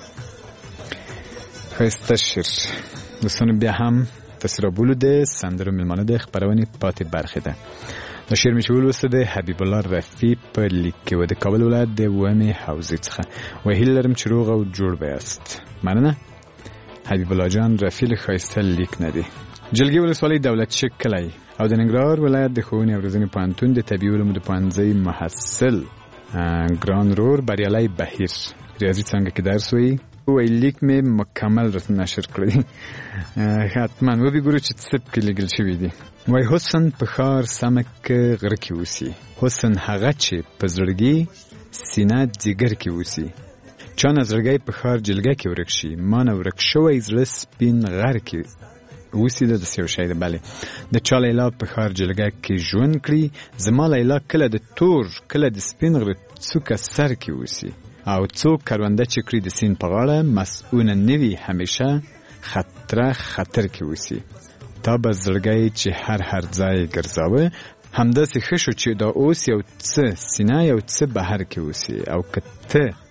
ښایسته شعر دوستانو بیا هم تسرابولو د سندرو میلمانه د خپرونې پاتې برخې ده. دا شعر مې چې ولوسته د حبیب الله رفیع په لیک کې و د کابل ولایت د اوومې حوزې څخه و هیله لرم چې روغ او جوړ به یاست. مننه. حبیب الله جان رفیع له ښایسته لیک نه دی. جلگی ولسوالۍ دولت شک کلی او د ننګرهار ولایت د ښوونې او روزنې پوهنتون د طبیعي علومو د پوهنځي محصل ګران رور بریالی بهیر ریاضي څانګه کې درس وایي. وی لیک مې مکمل رسم نشر کړی حتما وبګورو چې څه پکې لیکل شوي دي. وای حسن په ښار سمک غره کې اوسي حسن هغه چې په زړګي سینه ځیګر کې اوسي چا نه زړګی په ښار جلګه کې ورک شي ما نه ورک شوی زړه سپین غر کې اوسي د داسې یو شی دی. بلې د چا لیلا په ښار جلګه کې ژوند کړي زما لیلا کله د تور کله د سپین غره څوکه سر کې اوسي او څوک کرونده چې کړي د سیند په غاړه مسؤونه نه وي همیشه خطر کې اوسي. تا به زړګی چې هر ځای ګرځاوه همداسې ښه شو چې دا اوس یو څه سینه یو څه بهر کې اوسي او که ته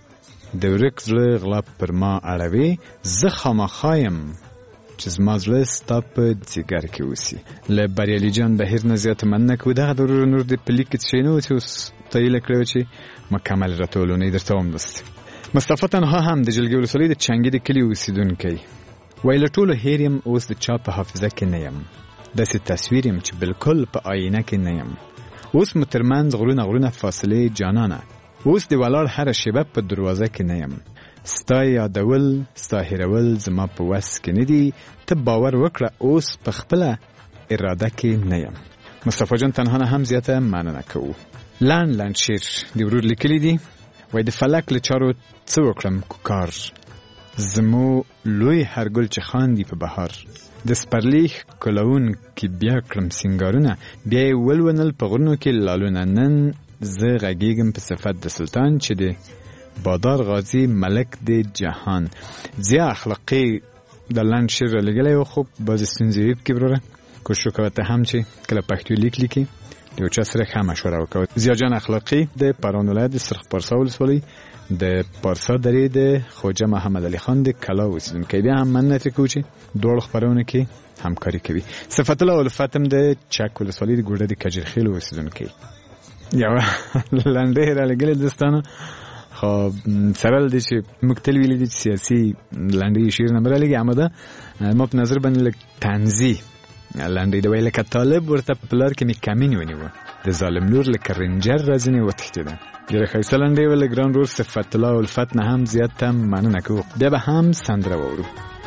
د ورک زړه غلا پر ما اړوي، زه خامخایم چې زما زړه ستا په ځیګر کې اوسي. له بریالي جان بهیر نه زیاته مننه کوو. دغه د ورور نور د په لیک کې څه نه و چې اوس تایله کړی چې مکمل راټولونه یې درته وملوستې. مصطفی تنها هم د جلګې ولسوالۍ د چنګي د کلي اوسېدونکی وایي له ټولو هیر یم، اوس د چا په حافظه کې نه یم، داسې تصویر یم چې بالکل په آینه کې نه یم. اوس مو ترمنځ غرونه فاصلې جانانه، اوس د ولاړ هره شیبه په دروازه کې نه یم. ستا یادول ستا هیرول زما په وس کې نه دي، ته باور وکړه اوس په خپله اراده کې نه یم. مصطفی جان تنها هم زیاته مننه کوو. لنډ شعر د ورور لیکلی دي. وای د فلک له چارو څه وکړم کوکار، زمو لوی هرګل چې خاندي په بهار. د سپرلیخ کلاون کې بیا کړم سنگارونه، بیا یې ولونل په غرونو کې لالونه. نن زه غږیږم په صفت د سلطان چې د بادار غازی ملک د جهان. زیا اخلاقی د لنډ شعر لګلی و، خو بعضې ستونزې وي پکې وروره. کوشش وکړه ته هم چې کله پښتو لیک لیکي د یو چا سره ښه مشوره وکړه. زیا جان اخلاقی د پروان ولایت د سرخ پارسا ولسوالۍ د پارسا درې د خوجه محمد علي خان د کلا اوسېدونکی. بیا هم مننه ترې کوو چې دواړو خپرونه کې همکاري کوي. صفت الله الفت هم د چک ولسوالۍ د ګوډه د کجرخیل اوسېدونکی. یوه لنډۍ رالګلې دوستانو، خو سره دی چې موږ تل ویلي دي چې سیاسي لنډۍ شعر نه به رالګي. امده ما په نظر باندې لږ طنزي لنډۍ ده. وایي لکه طالب ورته په لار کې مې کمین ونیوه، د ظالم لور لکه رنجر راځنې وتښتېده. ډېره ښایسته لنډۍ وه. له ګران ورور صفت الله الفت نه هم زیات مننه کوو. بیا به هم سندره واورو.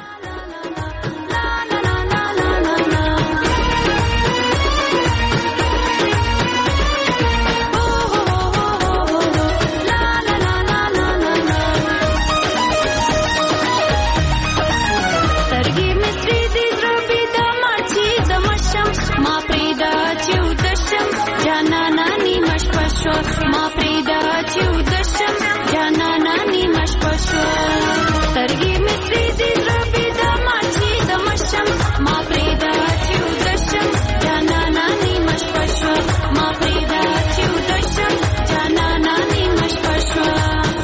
ما پریدا چې ودشم جانانا نیمه شپه شوه، سترګې مې سرې دي زړه بېده ما چې دمه شم. ما پریدا چې ودشم جانانا نیمه شپه شوه، ما پریدا چې ودشم جانانا نیمه شپه شوه.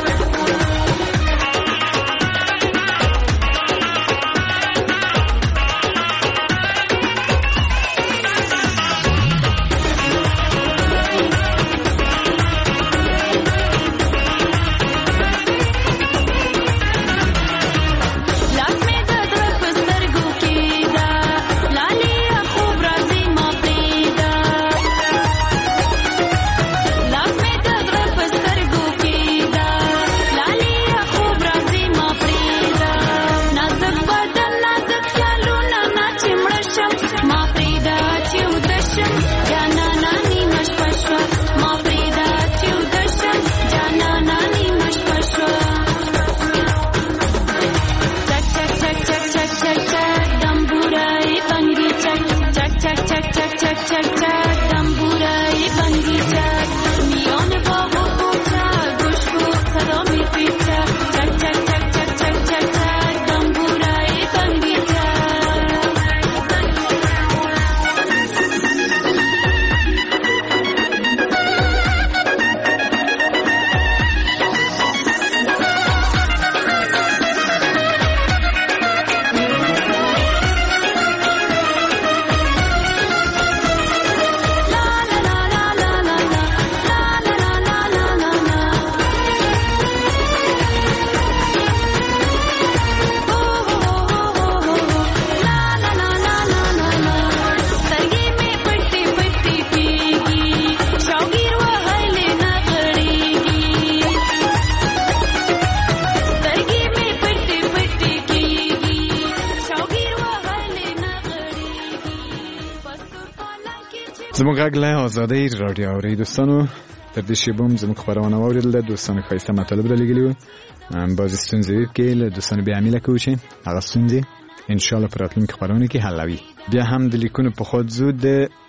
زموږ غږ له آزادۍ راډیو اورئ دوستانو. تر دې شیبه هم زموږ خپرونه واورېدله. دوستانو ښایسته مطالب رالیږلي وو. بعضې ستونزې وي پکې، له دوستانو بیا همیله کوو چې هغه ستونزې انشاءالله په راتلونکي خپرونو کې حلوي. بیا هم د لیکونو په خود زو د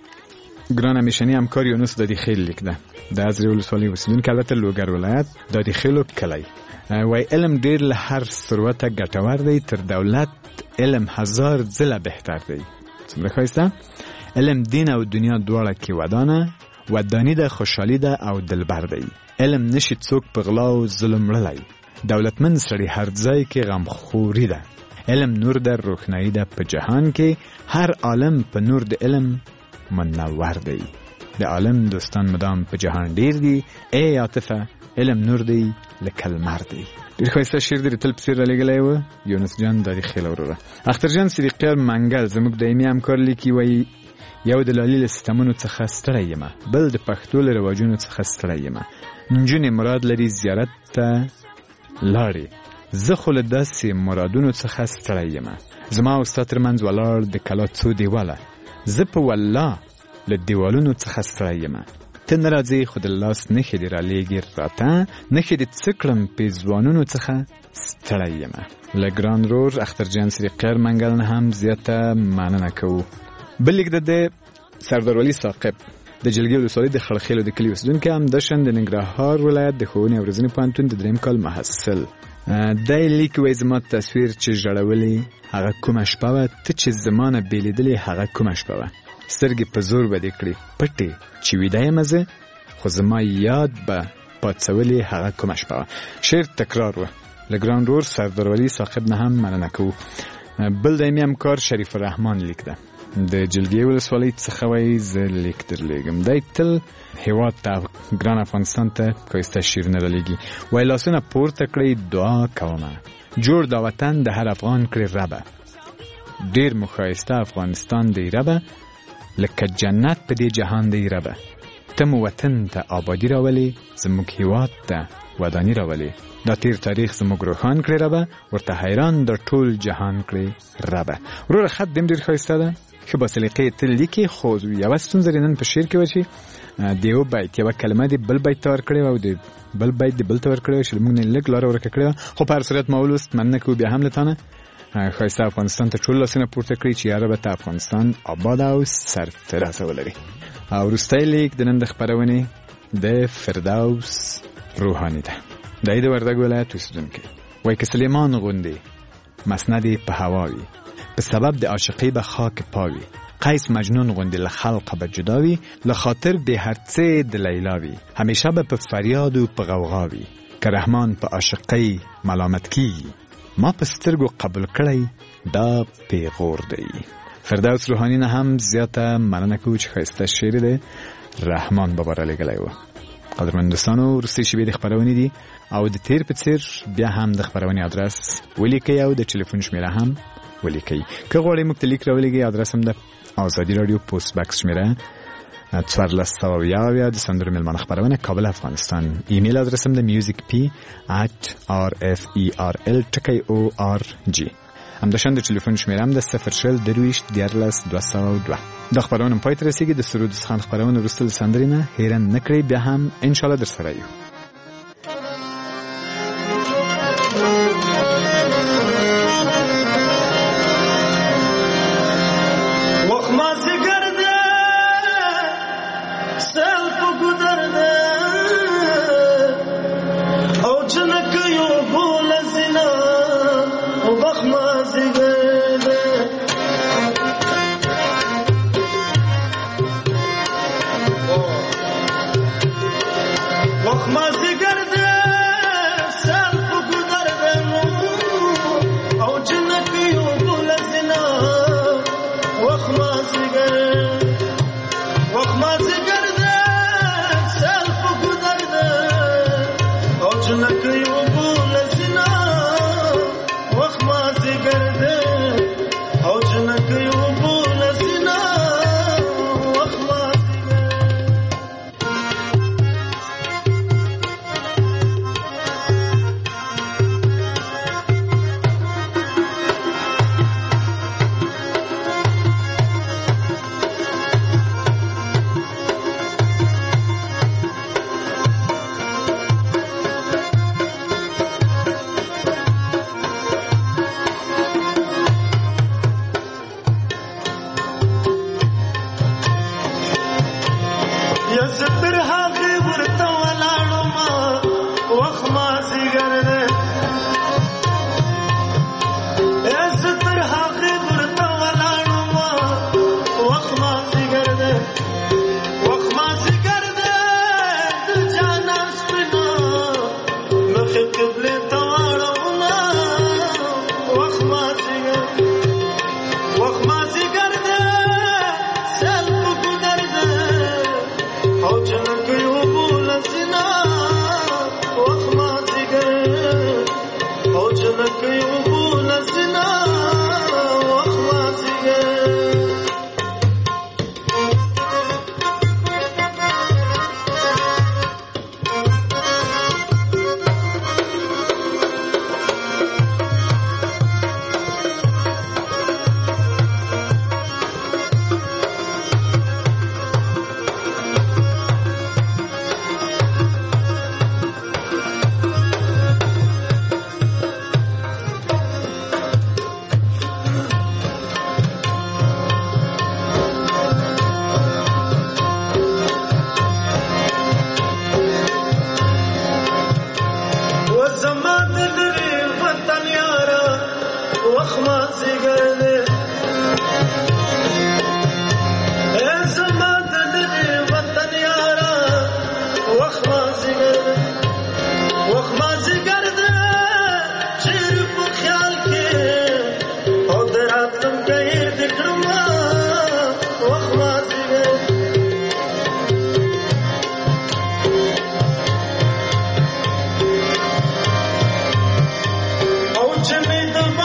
ګران همیشني همکار یونس دادیخیل لیک ده، د ازرې ولسوالۍ اوسېدونکی، البته لوګر ولایت دادیخیلو کلی. وایي علم ډېر له هر ثروته ګټور دی، تر دولت علم 1000 ځله بهتر دی. څومره ښایسته. علم دین او دنیا دواړه کې ودانی ده، خوشحالي ده او دلبر دی. علم نشي څوک په غلا او ظلم وړلی، دولتمند سړی هر ځای کې غمخوري ده. علم نور ده، روښنايي ده په جهان کې. هر عالم په نور د علم منور دی. د عالم دوستان مدام په جهان ډیر دي. ای عاطفه علم نور دی لکه لمر دی. ډیر ښایسته شعر دی، تل په څېر رالیږلی و یونس جان داری خیل وروره. اخترجان صدیقیار منګل زموږ دایمي همکار لیکي، وایي یو د لالي له سیستمونو څخه ستړی یم، بل د پښتو له رواجونو څخه ستړی یم. نجونې مراد لري زیارت ته لاړې، زه خو له داسې مرادونو څخه ستړی یم. زما او ستا ترمنځ ولاړ د کلا څو دیواله، زه په والله له دیوالونو څخه ستړی یم. ته نه راځې خو د لاس نښې دې رالیږي راته، نښې دې څه کړم پیزوانونو څخه ستړی یم. له ګران رور اخترجان صدیقیار منګل نه هم زیاته مننه کوو. بل لیک د سردار ولي ثاقب د جلګې ولسوالۍ د خړخیلو د کلي اوسېدونکی، همداشان د ننګرهار ولایت د ښوونې او روزنې پوهنتون د 3 کال محصل. دی لیک وایي زما تصویر چې ژړولې هغه کومه شپه وه، ته چې زما نه بېلېدلې هغه کومه شپه وه. سترګې په زور به دې کړې پټې چې ویده یم زه، خو زما یاد به پاڅولې هغه کومه شپه وه. شعر تکرار وه. له ګران رور سردار ولي ثاقب نه هم مننه کوو. بل دایمي همکار شریف الرحمن لیک ده د جلګې ولسوالۍ څخه، وایي زه لیک درلیږم. دی تل هېواد ته ګران افغانستان ته ښایسته شعرونه رالیږي. وایي لاسونه پورته کړئ دعا کومه، جوړ دا وطن د هر افغان کړې ربه، ډېر مو ښایسته افغانستان دی ربه، لکه جنت په دې جهان دی ربه. ته مو وطن ته آبادي راولې، زموږ هېواد ته وداني راولې. دا تیر تاریخ زموږ روښان کړې ربه، ورته حیران د ټول جهان کړې ربه. وروره خط دیم ډېر ښایسته ده، ښه باسلیقې تل لیکي، خو یوه ستونزه نن په شعر کې وه چې د یو بیت یوه کلمه د بل بیت ته ورکړې وه او د بل بیت د بل ته ورکړې وه چې موږ نه لږ لاره ورکه کړې وه. خو په هر صورت ما ولوست، مننه کوو بیا هم له تا نه. ښایسته افغانستان ته ټول لاسونه پورته کړي چې یا ربه ته افغانستان آباد او سرفرازه ولري. او وروستی لیک د نن د خپرونې د فردوس روحاني ده. دی د وردګ ولایت اوسېدونکی، وایي که سلیمان غوندې مسند په هوا وي، په سبب د عاشقۍ به خاک پاوي، قیس مجنون غوندې له خلقه به جدا وي، له خاطر د هر څه د لیلا وي، همیشه به په فریاد و په غوغا وي، که رحمان په عاشقۍ ملامت کیږي، ما په سترګو قبول کړی دا پیغور دی. فردوس روحاني نه هم زیاته مننه کوو چې ښایسته شعر دی رحمان بابا رالیږلی و. قدرمن دوستانو، وروستۍ شېبې د خپرونې دي او د تیر په څېر بیا هم د خپرونې ادرس ولیکئ او د ټلیفون شمېره هم ولیکئ. که غواړئ موږ ته لیک راولېږئ، ادرس هم د آزادي راډیو پوسټ بکس شمېره 1400 د سندرو مېلمانه خپرونه، کابل افغانستان. ایمیل ادرس هم د musicp@rferl.org. همداشان د ټلیفون شمېره هم د 020 دا خپرونه پای ته رسېږي. د سرود خان خپرونه وروسته له سندرې نه هېره نه کړئ، بیا هم انشاءالله در سره یو. وخت د